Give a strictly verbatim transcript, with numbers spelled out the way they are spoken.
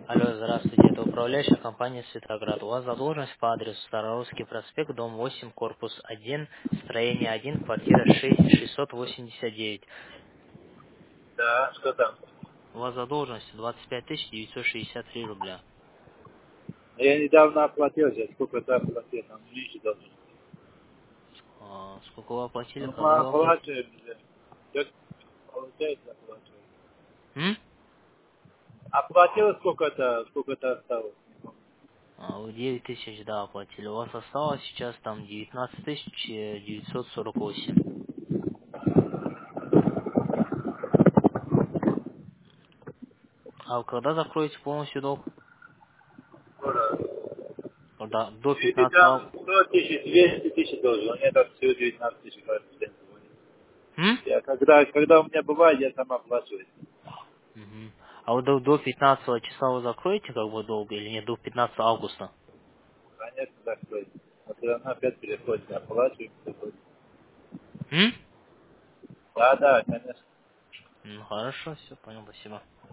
Алло, здравствуйте, это управляющая компания «Светоград». У вас задолженность по адресу Старорусский проспект, дом восемь, корпус один, строение один, квартира шесть, шестьсот восемьдесят девять. Да, что там? У вас задолженность двадцать пять тысяч девятьсот шестьдесят три рубля. Я недавно оплатил, сейчас сколько-то оплатил, там меньше должен. А, сколько вы оплатили, Ну, когда вы оплатили? оплачиваем же. Как получается, оплачиваем. М? Оплатил сколько-то, сколько-то осталось. А, вы девять тысяч, да, оплатили. У вас осталось сейчас там девятнадцать тысяч девятьсот сорок восемь. А вы когда закроете полностью долг? Когда? До Или пятнадцатого там августа. сто тысяч, двести тысяч должен, у меня там всего девятнадцать тысяч каждый день звонит. М? Я когда, когда у меня бывает, я сам оплачиваю. Мгм. А вот до, до пятнадцатого числа вы закроете как бы долго или нет, до пятнадцатого августа? Конечно, так стоит. Но все равно опять переходит, оплачиваем. приходит. М? Да, да, конечно. Ну, хорошо, все, понял, спасибо.